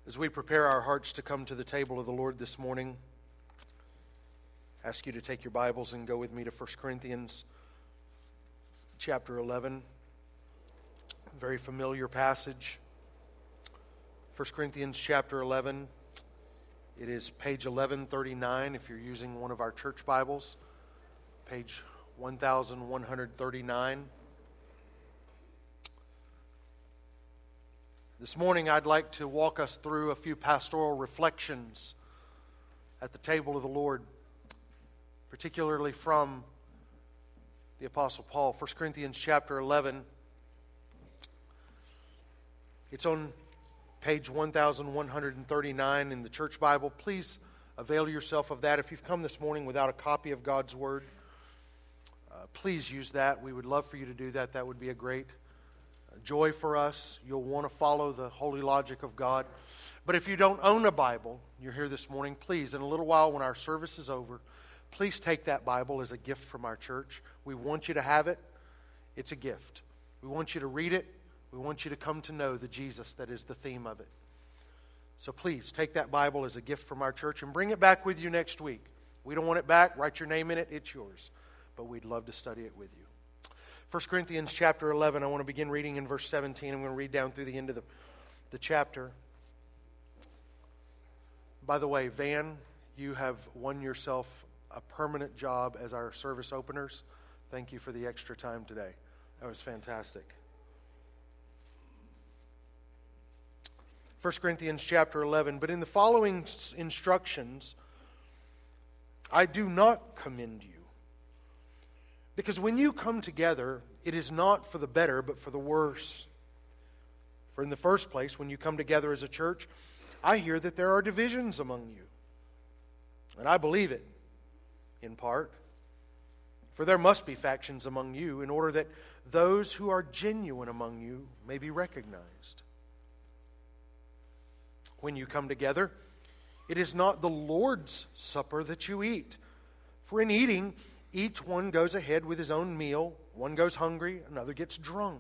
As we prepare our hearts to come to the table of the Lord this morning, I ask you to take your Bibles and go with me to 1 Corinthians chapter 11. A very familiar passage. 1 Corinthians chapter 11. It is page 1139 if you're using one of our church Bibles. Page 1139. This morning I'd like to walk us through a few pastoral reflections at the table of the Lord, particularly from the Apostle Paul. 1 Corinthians chapter 11. It's on page 1139 in the church Bible. Please avail yourself of that. If you've come this morning without a copy of God's Word, please use that. We would love for you to do that. That would be a great joy for us. You'll want to follow the holy logic of God. But if you don't own a Bible, you're here this morning, please, in a little while when our service is over, please take that Bible as a gift from our church. We want you to have it. It's a gift. We want you to read it. We want you to come to know the Jesus that is the theme of it. So please take that Bible as a gift from our church and bring it back with you next week. We don't want it back. Write your name in it. It's yours. But we'd love to study it with you. 1 Corinthians chapter 11, I want to begin reading in verse 17. I'm going to read down through the end of the chapter. By the way, Van, you have won yourself a permanent job as our service openers. Thank you for the extra time today. That was fantastic. 1 Corinthians chapter 11, but in the following instructions, I do not commend you. Because when you come together, it is not for the better, but for the worse. For in the first place, when you come together as a church, I hear that there are divisions among you. And I believe it, in part. For there must be factions among you, in order that those who are genuine among you may be recognized. When you come together, it is not the Lord's supper that you eat. For in eating, each one goes ahead with his own meal. One goes hungry, another gets drunk.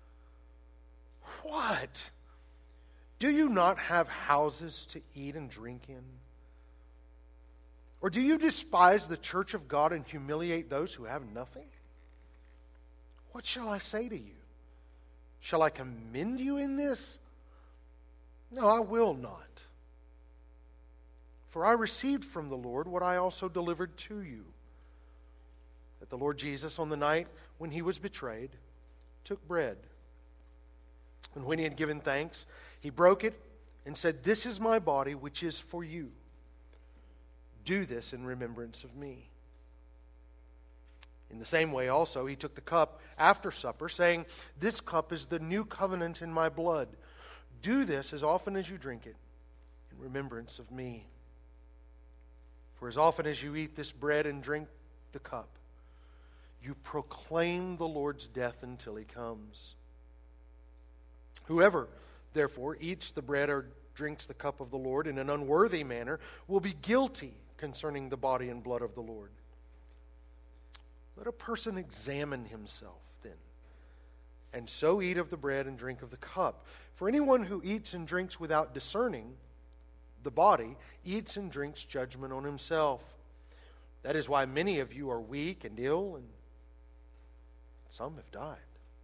What? Do you not have houses to eat and drink in? Or do you despise the church of God and humiliate those who have nothing? What shall I say to you? Shall I commend you in this? No, I will not. For I received from the Lord what I also delivered to you. That the Lord Jesus, on the night when he was betrayed, took bread. And when he had given thanks, he broke it and said, "This is my body, which is for you. Do this in remembrance of me." In the same way also, he took the cup after supper, saying, "This cup is the new covenant in my blood. Do this as often as you drink it in remembrance of me. For as often as you eat this bread and drink the cup, you proclaim the Lord's death until he comes. Whoever, therefore, eats the bread or drinks the cup of the Lord in an unworthy manner will be guilty concerning the body and blood of the Lord. Let a person examine himself then, and so eat of the bread and drink of the cup. For anyone who eats and drinks without discerning the body eats and drinks judgment on himself. That is why many of you are weak and ill, and some have died.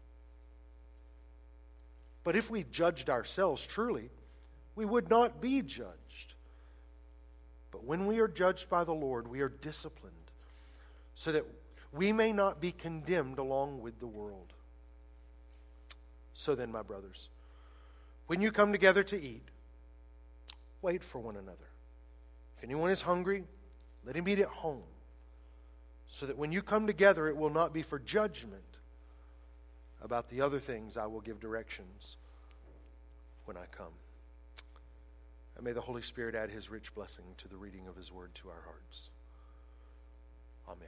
But if we judged ourselves truly, we would not be judged. But when we are judged by the Lord, we are disciplined, so that we may not be condemned along with the world. So then, my brothers, when you come together to eat, wait for one another. If anyone is hungry, let him eat at home, so that when you come together, it will not be for judgment. About the other things, I will give directions when I come. And may the Holy Spirit add his rich blessing to the reading of his word to our hearts. Amen.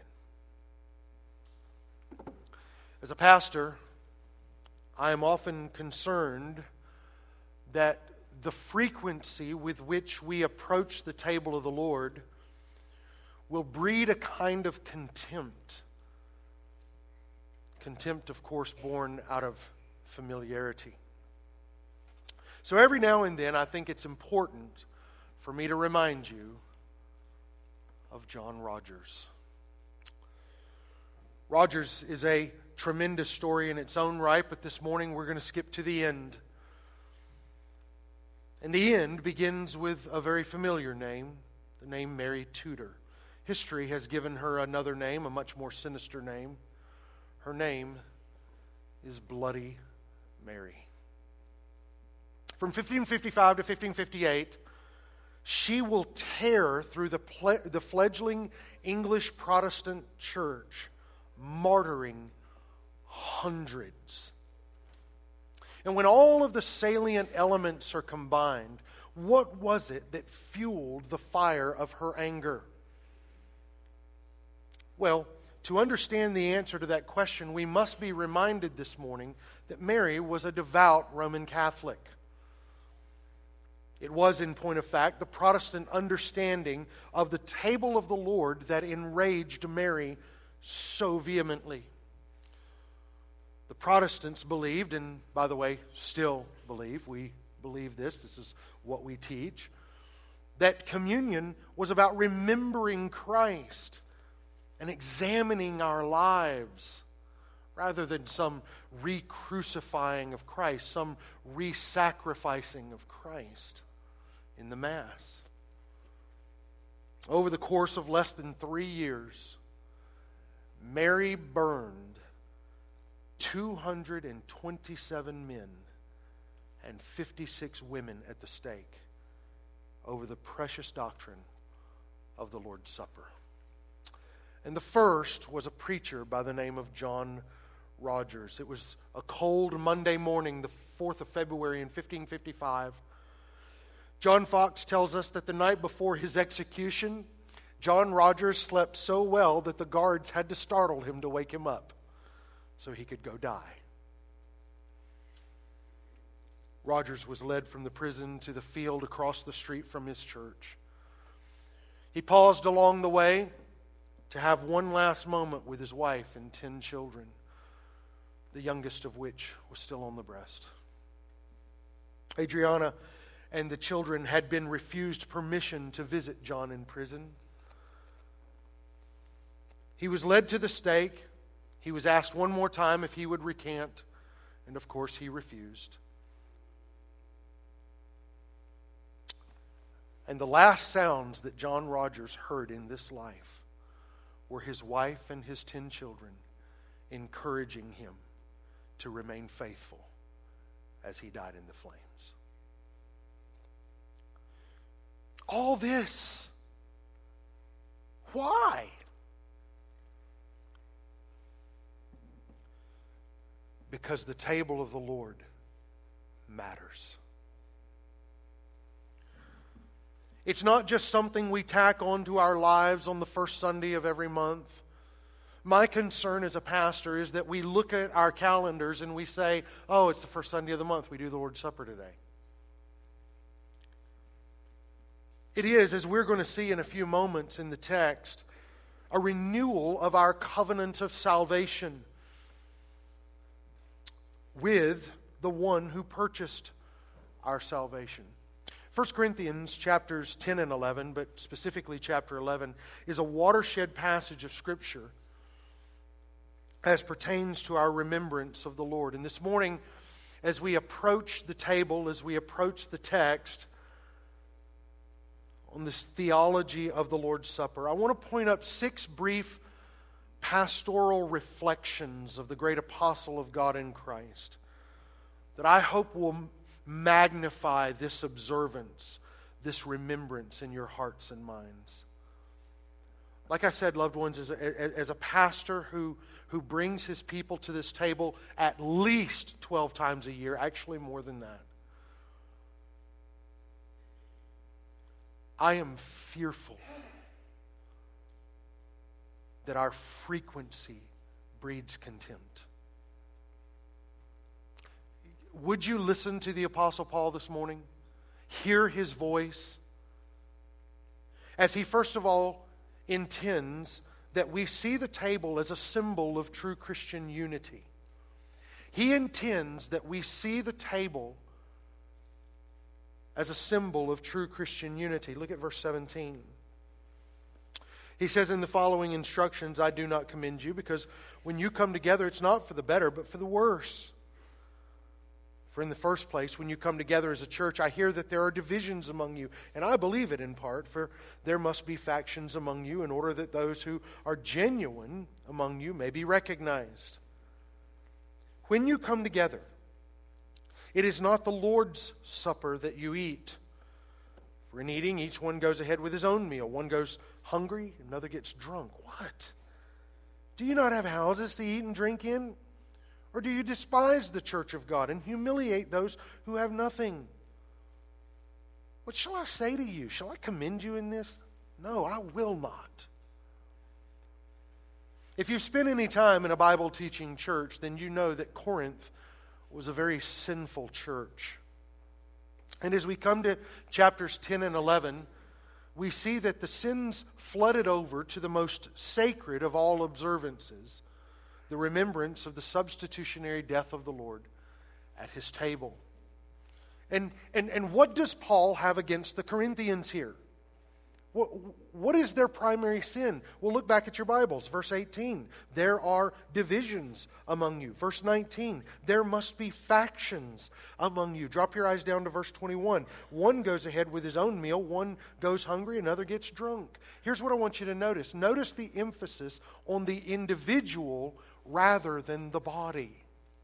As a pastor, I am often concerned that the frequency with which we approach the table of the Lord will breed a kind of contempt. Contempt, of course, born out of familiarity. So every now and then, I think it's important for me to remind you of John Rogers. Rogers is a tremendous story in its own right, but this morning we're going to skip to the end. And the end begins with a very familiar name, the name Mary Tudor. History has given her another name, a much more sinister name. Her name is Bloody Mary. From 1555 to 1558, she will tear through the fledgling English Protestant church, martyring hundreds. And when all of the salient elements are combined, what was it that fueled the fire of her anger? Well, to understand the answer to that question, we must be reminded this morning that Mary was a devout Roman Catholic. It was, in point of fact, the Protestant understanding of the table of the Lord that enraged Mary so vehemently. The Protestants believed, and by the way, still believe, we believe this is what we teach, that communion was about remembering Christ and examining our lives rather than some re-crucifying of Christ, some re-sacrificing of Christ in the Mass. Over the course of less than 3 years, Mary burned 227 men and 56 women at the stake over the precious doctrine of the Lord's Supper. And the first was a preacher by the name of John Rogers. It was a cold Monday morning, the 4th of February in 1555. John Fox tells us that the night before his execution, John Rogers slept so well that the guards had to startle him to wake him up so he could go die. Rogers was led from the prison to the field across the street from his church. He paused along the way to have one last moment with his wife and 10 children, the youngest of which was still on the breast. Adriana and the children had been refused permission to visit John in prison. He was led to the stake. He was asked one more time if he would recant, and of course he refused. And the last sounds that John Rogers heard in this life were his wife and his 10 children encouraging him to remain faithful as he died in the flames. All this, why? Because the table of the Lord matters. It's not just something we tack onto our lives on the first Sunday of every month. My concern as a pastor is that we look at our calendars and we say, oh, it's the first Sunday of the month, we do the Lord's Supper today. It is, as we're going to see in a few moments in the text, a renewal of our covenant of salvation with the one who purchased our salvation. 1 Corinthians chapters 10 and 11, but specifically chapter 11, is a watershed passage of Scripture as pertains to our remembrance of the Lord. And this morning, as we approach the table, as we approach the text on this theology of the Lord's Supper, I want to point up 6 brief pastoral reflections of the great apostle of God in Christ that I hope will magnify this observance, this remembrance in your hearts and minds. Like I said, loved ones, as a pastor who brings his people to this table at least 12 times a year, actually more than that, I am fearful that our frequency breeds contempt. Would you listen to the Apostle Paul this morning? Hear his voice as he first of all intends that we see the table as a symbol of true Christian unity. He intends that we see the table as a symbol of true Christian unity. Look at verse 17. He says, in the following instructions, I do not commend you, because when you come together, it's not for the better, but for the worse. For in the first place, when you come together as a church, I hear that there are divisions among you, and I believe it in part, for there must be factions among you in order that those who are genuine among you may be recognized. When you come together, it is not the Lord's Supper that you eat. For in eating, each one goes ahead with his own meal. One goes hungry, another gets drunk. What? Do you not have houses to eat and drink in? Or do you despise the church of God and humiliate those who have nothing? What shall I say to you? Shall I commend you in this? No, I will not. If you've spent any time in a Bible teaching church, then you know that Corinth was a very sinful church. And as we come to chapters 10 and 11, we see that the sins flooded over to the most sacred of all observances, the remembrance of the substitutionary death of the Lord at his table. And what does Paul have against the Corinthians here? What is their primary sin? Well, look back at your Bibles. Verse 18, there are divisions among you. Verse 19, there must be factions among you. Drop your eyes down to verse 21. One goes ahead with his own meal, one goes hungry, another gets drunk. Here's what I want you to notice. Notice the emphasis on the individual rather than the body.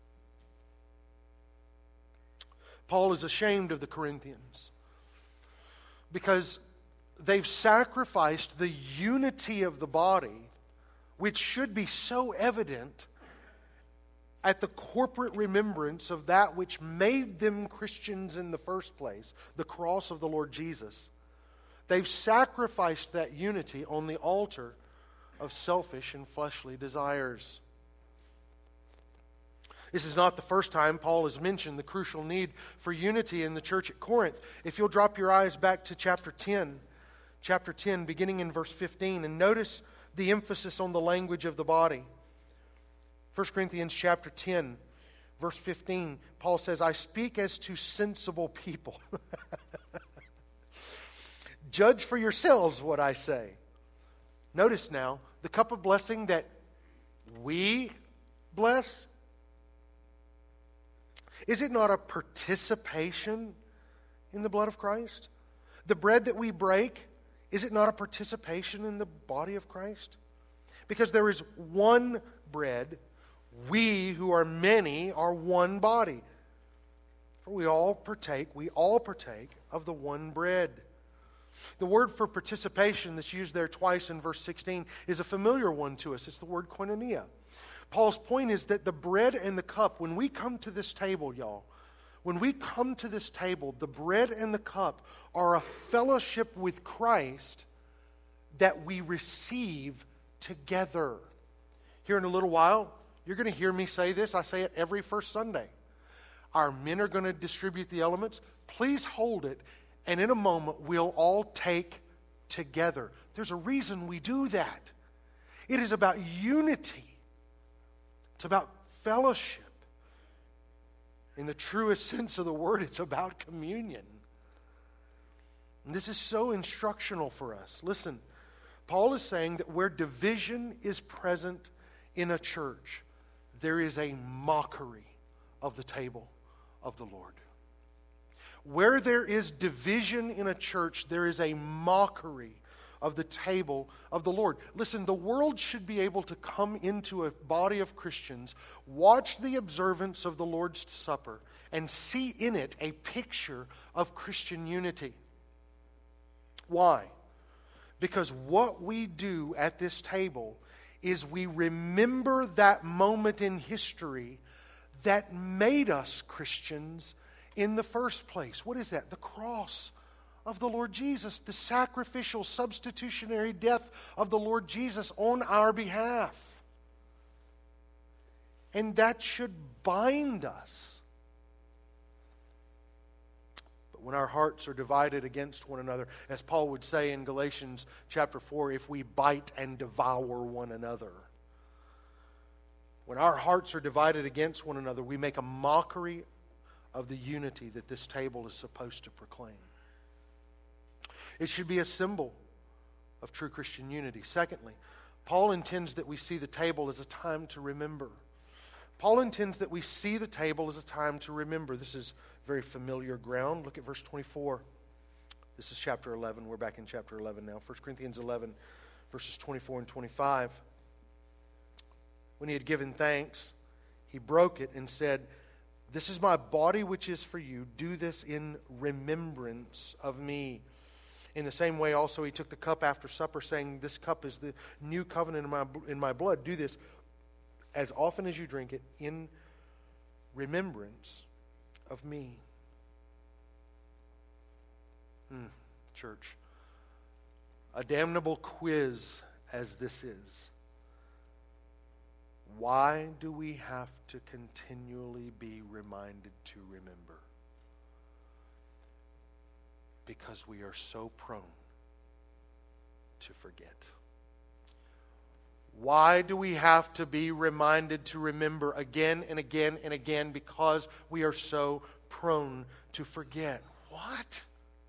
Paul is ashamed of the Corinthians because they've sacrificed the unity of the body, which should be so evident, at the corporate remembrance of that which made them Christians in the first place, the cross of the Lord Jesus. They've sacrificed that unity on the altar of selfish and fleshly desires. This is not the first time Paul has mentioned the crucial need for unity in the church at Corinth. If you'll drop your eyes back to chapter 10, beginning in verse 15, and notice the emphasis on the language of the body. 1 Corinthians chapter 10, verse 15, Paul says, I speak as to sensible people. Judge for yourselves what I say. Notice now, the cup of blessing that we bless, is it not a participation in the blood of Christ? The bread that we break, is it not a participation in the body of Christ? Because there is one bread, we who are many are one body. For we all partake of the one bread. The word for participation that's used there twice in verse 16 is a familiar one to us. It's the word koinonia. Paul's point is that the bread and the cup, when we come to this table, y'all, when we come to this table, the bread and the cup are a fellowship with Christ that we receive together. Here in a little while, you're going to hear me say this. I say it every first Sunday. Our men are going to distribute the elements. Please hold it, and in a moment, we'll all take together. There's a reason we do that. It is about unity. It's about fellowship. In the truest sense of the word, it's about communion. And this is so instructional for us. Listen, Paul is saying that where division is present in a church, there is a mockery of the table of the Lord. Where there is division in a church, there is a mockery of the table of the Lord. Listen, the world should be able to come into a body of Christians, watch the observance of the Lord's Supper, and see in it a picture of Christian unity. Why? Because what we do at this table is we remember that moment in history that made us Christians in the first place. What is that? The cross of the Lord Jesus, the sacrificial, substitutionary death of the Lord Jesus on our behalf. And that should bind us. But when our hearts are divided against one another, as Paul would say in Galatians chapter 4, if we bite and devour one another. When our hearts are divided against one another, we make a mockery of the unity that this table is supposed to proclaim. It should be a symbol of true Christian unity. Secondly, Paul intends that we see the table as a time to remember. Paul intends that we see the table as a time to remember. This is very familiar ground. Look at verse 24. This is chapter 11. We're back in chapter 11 now. 1 Corinthians 11, verses 24 and 25. When he had given thanks, he broke it and said, "This is my body which is for you. Do this in remembrance of me." In the same way also he took the cup after supper, saying, "This cup is the new covenant in my blood. Do this as often as you drink it in remembrance of me." Church, a damnable quiz as this is, why do we have to continually be reminded to remember? Because we are so prone to forget. Why do we have to be reminded to remember again and again and again? Because we are so prone to forget. What?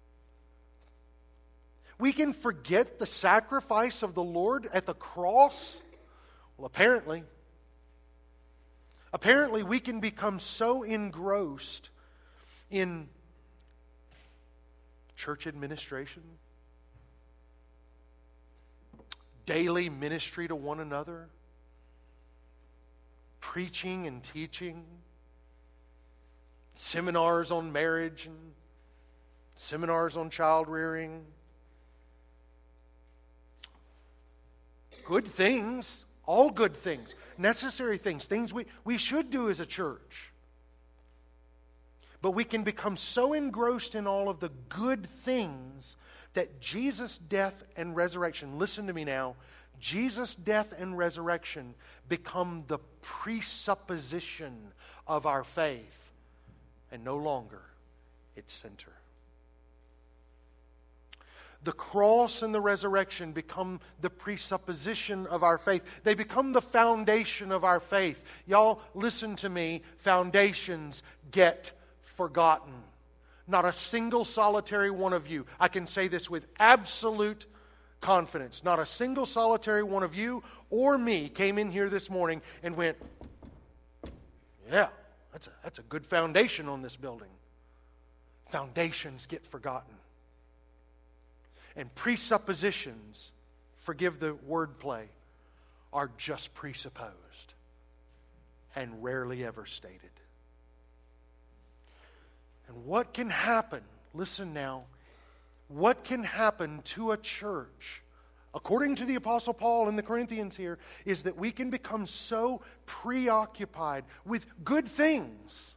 We can forget the sacrifice of the Lord at the cross? Well, apparently. Apparently, we can become so engrossed in church administration, daily ministry to one another, preaching and teaching, seminars on marriage and seminars on child rearing. Good things, all good things, necessary things, things we should do as a church. But we can become so engrossed in all of the good things that Jesus' death and resurrection, listen to me now, Jesus' death and resurrection become the presupposition of our faith and no longer its center. The cross and the resurrection become the presupposition of our faith. They become the foundation of our faith. Y'all, listen to me. Foundations get forgotten. Not a single solitary one of you, I can say this with absolute confidence, not a single solitary one of you or me came in here this morning and went, "Yeah, that's a good foundation on this building." Foundations get forgotten. And presuppositions, forgive the wordplay, are just presupposed and rarely ever stated. And what can happen, listen now, what can happen to a church, according to the Apostle Paul in the Corinthians here, is that we can become so preoccupied with good things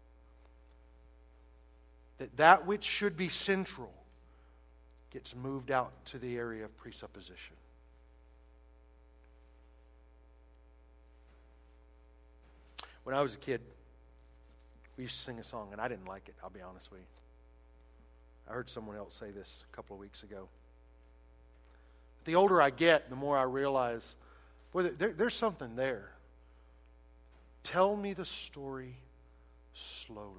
that which should be central gets moved out to the area of presupposition. When I was a kid, we used to sing a song, and I didn't like it, I'll be honest with you. I heard someone else say this a couple of weeks ago. The older I get, the more I realize, boy, there's something there. Tell me the story slowly,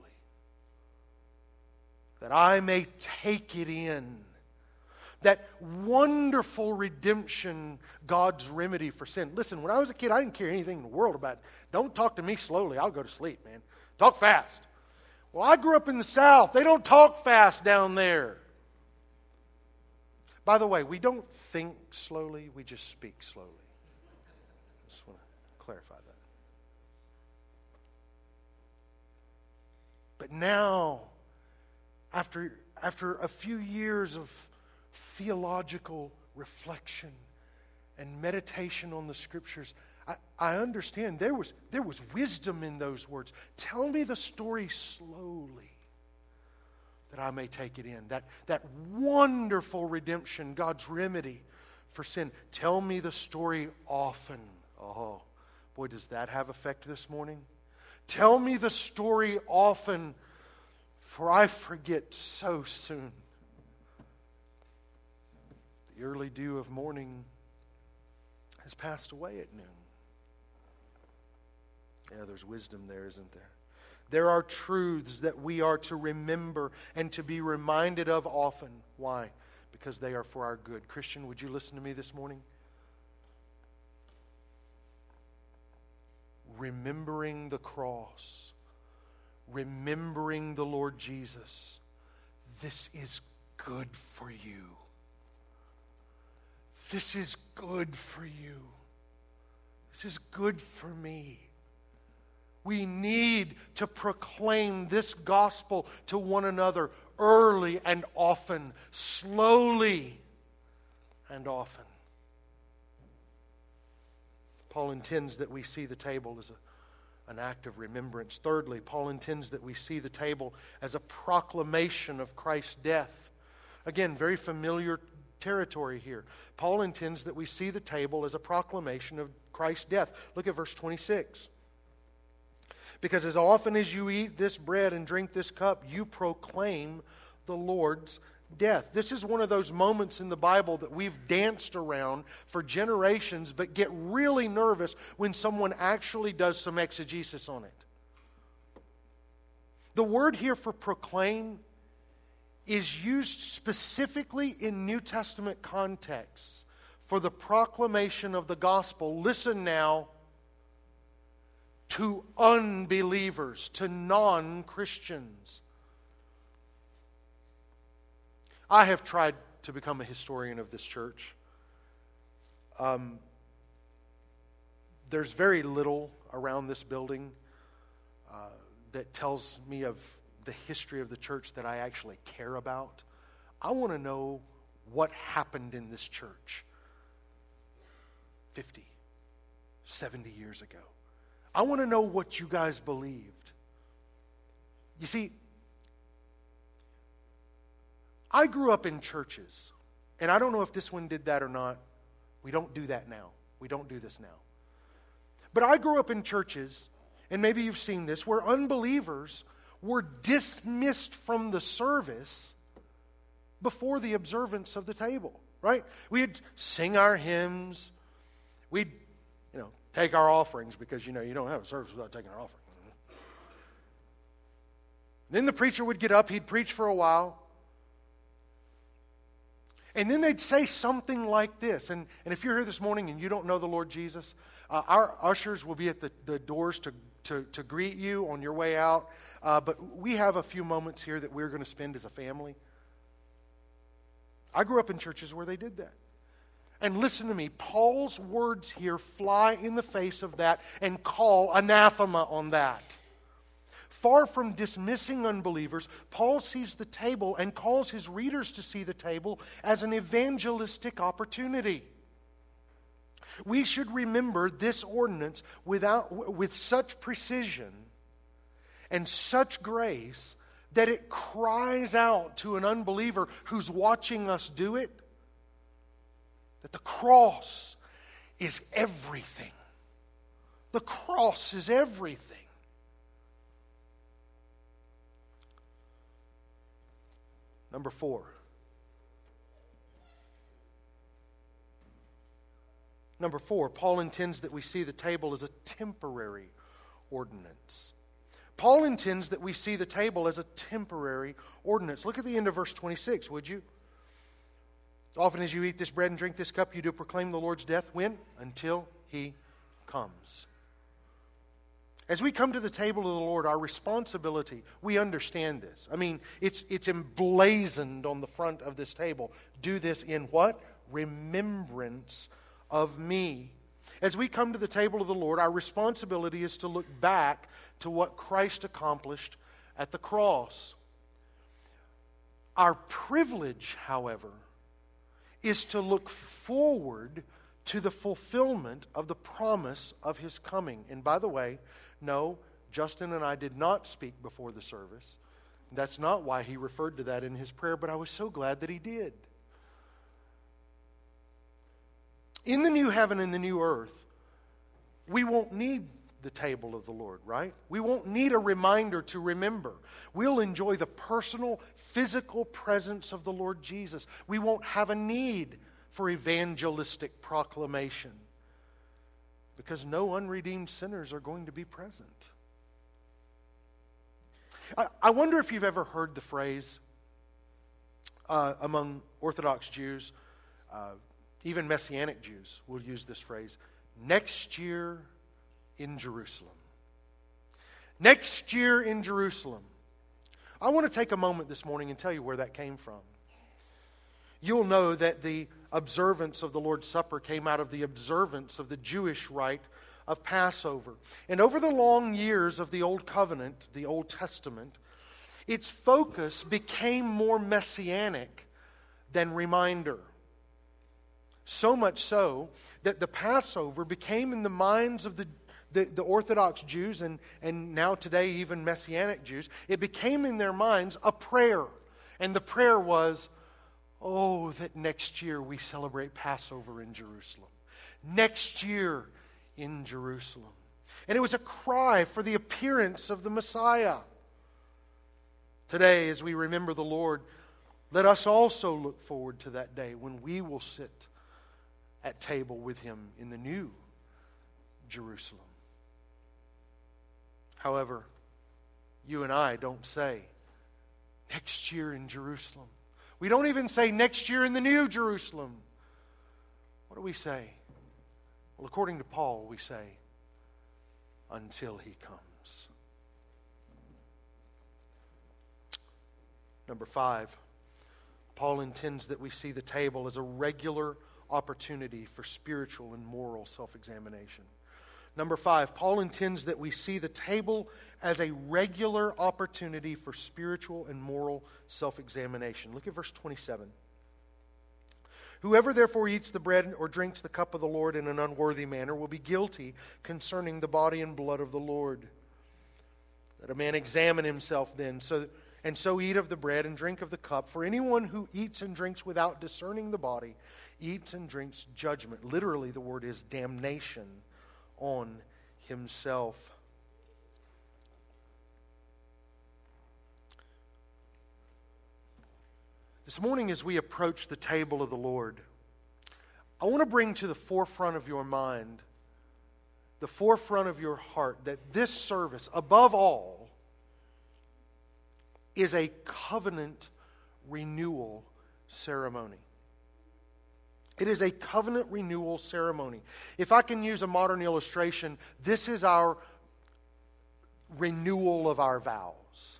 that I may take it in. That wonderful redemption, God's remedy for sin. Listen, when I was a kid, I didn't care anything in the world about it. Don't talk to me slowly, I'll go to sleep, man. Talk fast. Well, I grew up in the South. They don't talk fast down there. By the way, we don't think slowly, we just speak slowly. Just want to clarify that. But now, after a few years of theological reflection and meditation on the Scriptures, I understand there was wisdom in those words. Tell me the story slowly, that I may take it in. That wonderful redemption, God's remedy for sin. Tell me the story often. Oh, boy, does that have effect this morning? Tell me the story often, for I forget so soon. The early dew of morning has passed away at noon. Yeah, there's wisdom there, isn't there? There are truths that we are to remember and to be reminded of often. Why? Because they are for our good. Christian, would you listen to me this morning? Remembering the cross, remembering the Lord Jesus, this is good for you. This is good for you. This is good for me. We need to proclaim this gospel to one another early and often, slowly and often. Paul intends that we see the table as an act of remembrance. Thirdly, Paul intends that we see the table as a proclamation of Christ's death. Again, very familiar territory here. Paul intends that we see the table as a proclamation of Christ's death. Look at verse 26. Because as often as you eat this bread and drink this cup, you proclaim the Lord's death. This is one of those moments in the Bible that we've danced around for generations, but get really nervous when someone actually does some exegesis on it. The word here for proclaim is used specifically in New Testament contexts for the proclamation of the gospel. Listen now. To unbelievers, to non-Christians. I have tried to become a historian of this church. There's very little around this building that tells me of the history of the church that I actually care about. I want to know what happened in this church 50, 70 years ago. I want to know what you guys believed. You see, I grew up in churches, and I don't know if this one did that or not. We don't do that now. We don't do this now. But I grew up in churches, and maybe you've seen this, where unbelievers were dismissed from the service before the observance of the table, right? We'd sing our hymns. We'd, take our offerings because, you don't have a service without taking our offering. Then the preacher would get up. He'd preach for a while. And then they'd say something like this. And if you're here this morning and you don't know the Lord Jesus, our ushers will be at the doors to greet you on your way out. But we have a few moments here that we're going to spend as a family. I grew up in churches where they did that. And listen to me, Paul's words here fly in the face of that and call anathema on that. Far from dismissing unbelievers, Paul sees the table and calls his readers to see the table as an evangelistic opportunity. We should remember this ordinance with such precision and such grace that it cries out to an unbeliever who's watching us do it, that the cross is everything. The cross is everything. Number 4. Paul intends that we see the table as a temporary ordinance. Paul intends that we see the table as a temporary ordinance. Look at the end of verse 26, would you? Often as you eat this bread and drink this cup, you do proclaim the Lord's death. When? Until He comes. As we come to the table of the Lord, our responsibility, we understand this. I mean, it's emblazoned on the front of this table. Do this in what? Remembrance of me. As we come to the table of the Lord, our responsibility is to look back to what Christ accomplished at the cross. Our privilege, however, is to look forward to the fulfillment of the promise of His coming. And by the way, no, Justin and I did not speak before the service. That's not why he referred to that in his prayer, but I was so glad that he did. In the new heaven and the new earth, we won't need the table of the Lord, right? We won't need a reminder to remember. We'll enjoy the personal, physical presence of the Lord Jesus. We won't have a need for evangelistic proclamation because no unredeemed sinners are going to be present. I wonder if you've ever heard the phrase among Orthodox Jews, even Messianic Jews will use this phrase, next year in Jerusalem. Next year in Jerusalem. I want to take a moment this morning and tell you where that came from. You'll know that the observance of the Lord's Supper came out of the observance of the Jewish rite of Passover. And over the long years of the Old Covenant, the Old Testament, its focus became more messianic than reminder. So much so that the Passover became in the minds of the Orthodox Jews and now today even Messianic Jews, it became in their minds a prayer. And the prayer was, oh, that next year we celebrate Passover in Jerusalem. Next year in Jerusalem. And it was a cry for the appearance of the Messiah. Today, as we remember the Lord, let us also look forward to that day when we will sit at table with Him in the new Jerusalem. However, you and I don't say, next year in Jerusalem. We don't even say next year in the new Jerusalem. What do we say? Well, according to Paul, we say, until He comes. Number 5, Paul intends that we see the table as a regular opportunity for spiritual and moral self-examination. Number 5, Paul intends that we see the table as a regular opportunity for spiritual and moral self-examination. Look at verse 27. Whoever therefore eats the bread or drinks the cup of the Lord in an unworthy manner will be guilty concerning the body and blood of the Lord. Let a man examine himself then, so eat of the bread and drink of the cup. For anyone who eats and drinks without discerning the body eats and drinks judgment. Literally, the word is damnation on himself. This morning, as we approach the table of the Lord, I want to bring to the forefront of your mind, the forefront of your heart, that this service, above all, is a covenant renewal ceremony. It is a covenant renewal ceremony. If I can use a modern illustration, this is our renewal of our vows.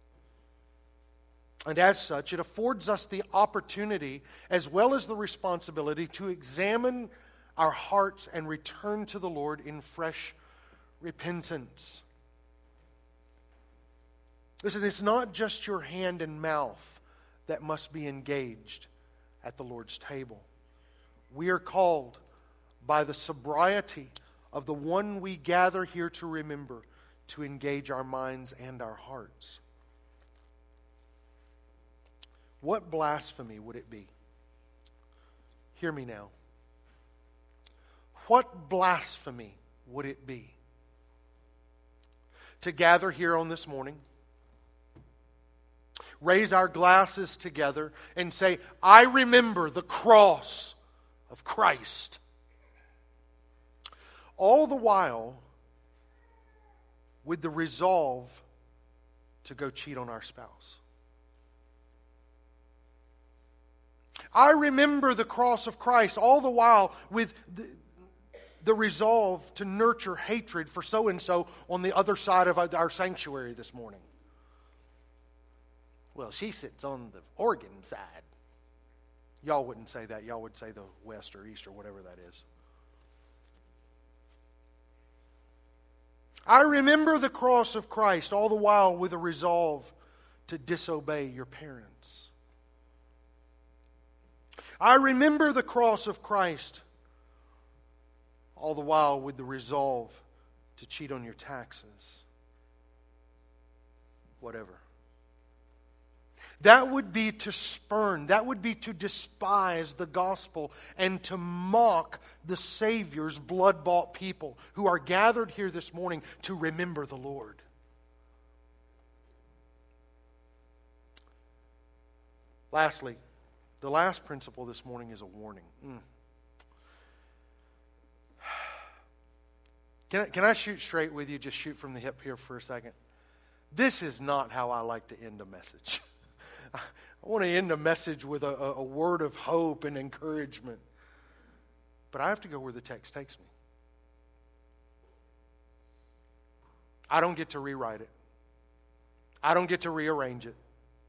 And as such, it affords us the opportunity as well as the responsibility to examine our hearts and return to the Lord in fresh repentance. Listen, it's not just your hand and mouth that must be engaged at the Lord's table. We are called by the sobriety of the one we gather here to remember to engage our minds and our hearts. What blasphemy would it be? Hear me now. What blasphemy would it be to gather here on this morning, raise our glasses together, and say, I remember the cross of Christ. All the while with the resolve to go cheat on our spouse. I remember the cross of Christ, all the while with the resolve to nurture hatred for so-and-so on the other side of our sanctuary this morning. Well, she sits on the Oregon side. Y'all wouldn't say that. Y'all would say the west or east or whatever that is. I remember the cross of Christ, all the while with a resolve to disobey your parents. I remember the cross of Christ, all the while with the resolve to cheat on your taxes. Whatever. That would be to spurn, that would be to despise the gospel and to mock the Savior's blood-bought people who are gathered here this morning to remember the Lord. Lastly, the last principle this morning is a warning. Can I shoot straight with you? Just shoot from the hip here for a second. This is not how I like to end a message. I want to end a message with a word of hope and encouragement. But I have to go where the text takes me. I don't get to rewrite it. I don't get to rearrange it.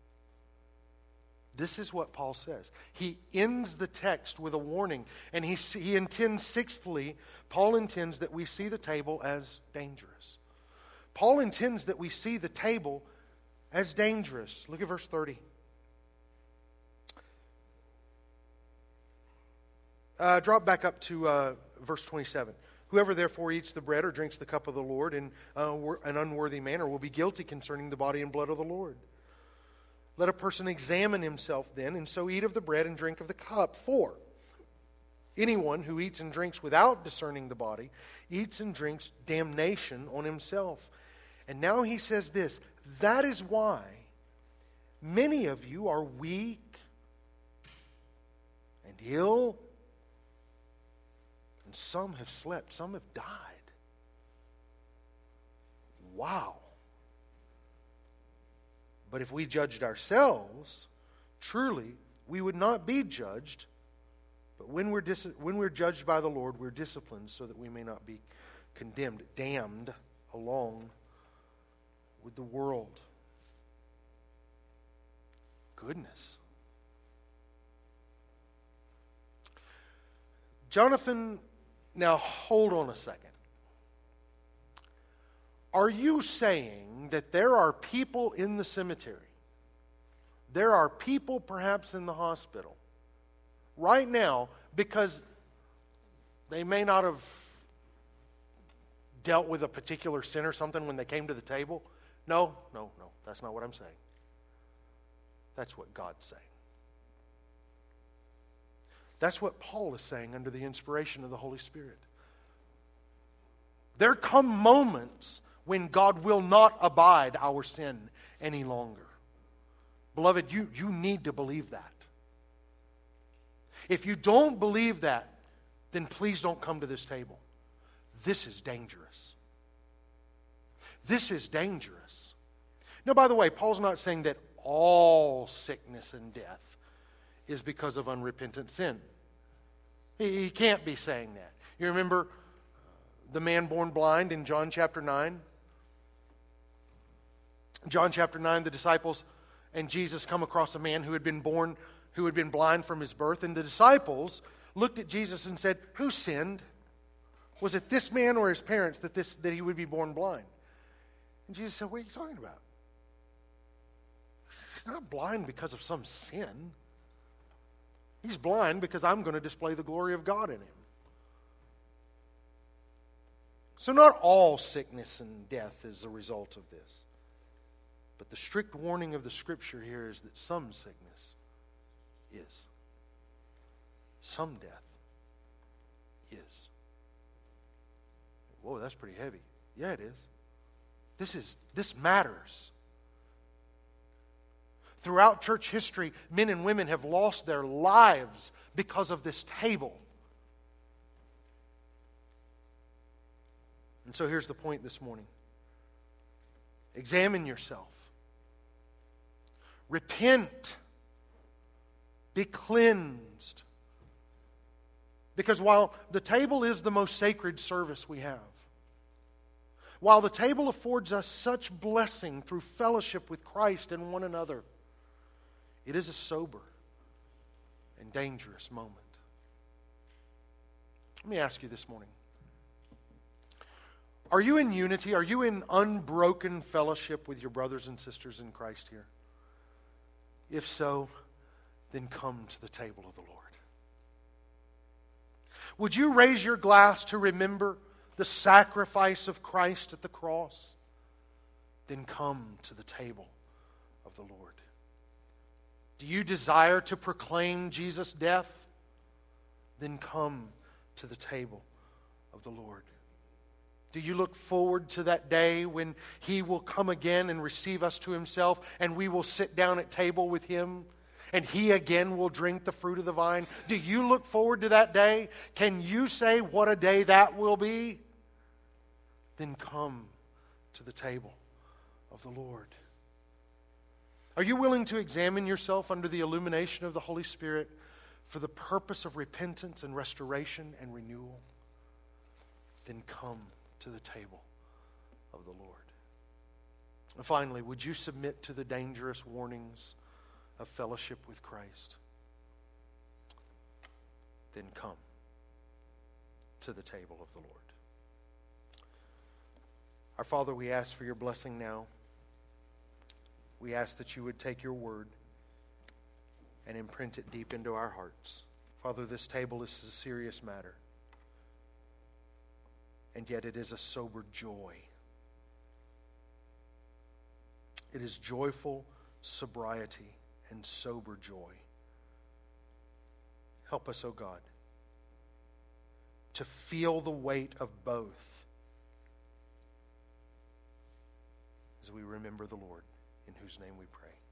This is what Paul says. He ends the text with a warning. And he intends, sixthly, Paul intends that we see the table as dangerous. Paul intends that we see the table as dangerous. Look at verse 30. Drop back up to verse 27. Whoever therefore eats the bread or drinks the cup of the Lord in an unworthy manner will be guilty concerning the body and blood of the Lord. Let a person examine himself then, and so eat of the bread and drink of the cup. For anyone who eats and drinks without discerning the body eats and drinks damnation on himself. And now he says this, that is why many of you are weak and ill, and some have slept, some have died. Wow. But if we judged ourselves, truly we would not be judged. But when we're judged by the Lord, we're disciplined so that we may not be condemned, damned along with the world. Goodness. Jonathan, now hold on a second. Are you saying that there are people in the cemetery, there are people perhaps in the hospital right now because they may not have dealt with a particular sin or something when they came to the table? No, that's not what I'm saying. That's what God's saying. That's what Paul is saying under the inspiration of the Holy Spirit. There come moments when God will not abide our sin any longer. Beloved, you need to believe that. If you don't believe that, then please don't come to this table. This is dangerous. This is dangerous. Now, by the way, Paul's not saying that all sickness and death is because of unrepentant sin. He can't be saying that. You remember the man born blind in John chapter 9? John chapter 9, the disciples and Jesus come across a man who had been blind from his birth. And the disciples looked at Jesus and said, who sinned? Was it this man or his parents that he would be born blind? And Jesus said, what are you talking about? He's not blind because of some sin. He's blind because I'm going to display the glory of God in him. So not all sickness and death is the result of this. But the strict warning of the Scripture here is that some sickness is. Some death is. Whoa, that's pretty heavy. Yeah, it is. This matters. Throughout church history, men and women have lost their lives because of this table. And so here's the point this morning. Examine yourself. Repent. Be cleansed. Because while the table is the most sacred service we have, while the table affords us such blessing through fellowship with Christ and one another, it is a sober and dangerous moment. Let me ask you this morning. Are you in unity? Are you in unbroken fellowship with your brothers and sisters in Christ here? If so, then come to the table of the Lord. Would you raise your glass to remember the sacrifice of Christ at the cross? Then come to the table of the Lord. Do you desire to proclaim Jesus' death? Then come to the table of the Lord. Do you look forward to that day when He will come again and receive us to Himself, and we will sit down at table with Him, and He again will drink the fruit of the vine? Do you look forward to that day? Can you say what a day that will be? Then come to the table of the Lord. Are you willing to examine yourself under the illumination of the Holy Spirit for the purpose of repentance and restoration and renewal? Then come to the table of the Lord. And finally, would you submit to the dangerous warnings of fellowship with Christ? Then come to the table of the Lord. Our Father, we ask for your blessing now. We ask that you would take your word and imprint it deep into our hearts. Father, this table is a serious matter, and yet it is a sober joy. It is joyful sobriety and sober joy. Help us, O God, to feel the weight of both as we remember the Lord, in whose name we pray.